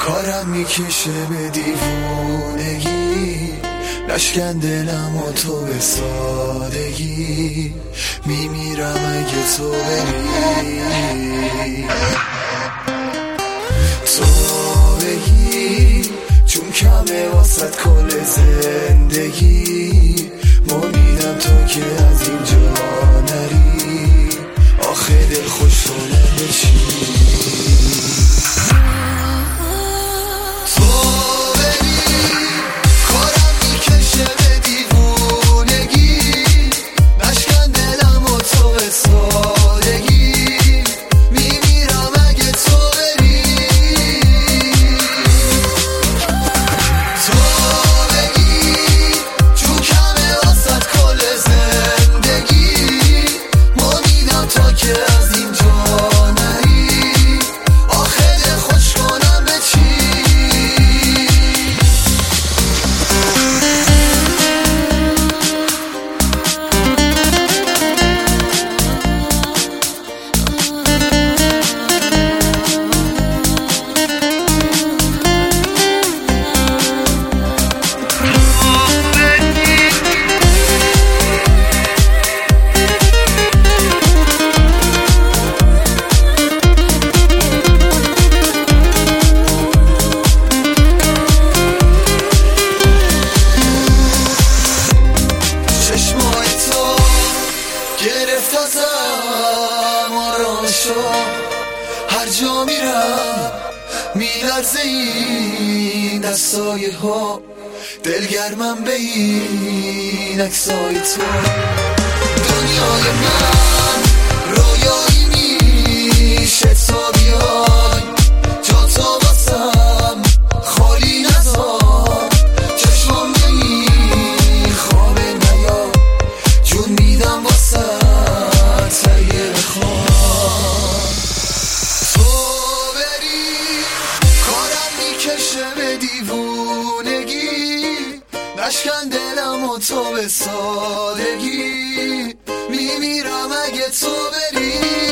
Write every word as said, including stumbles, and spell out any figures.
کارم میکشه به دیوونگی، نشکن دلم و تو به سادگی، میمیرم اگه تو بری. تو بگی چون کمه واسط کل زندگی، موندم تو که از اینجا نری، آخه دل خوش کنم چی. گرفت ازم آرامشو، هر جا میرم میلرزه این دستای ها، دلگرمم به این عکسای تو. دنیای من رویایی میشه تا بیای، جا تو واسم خالی نذار، چشمام نمی خوابه نیا، جون میدم واسه تهیه بخواه. تو بری کارم میکشه به دیوونگی، نشکن دلم و تو به سادگی، میمیرم اگه تو بری.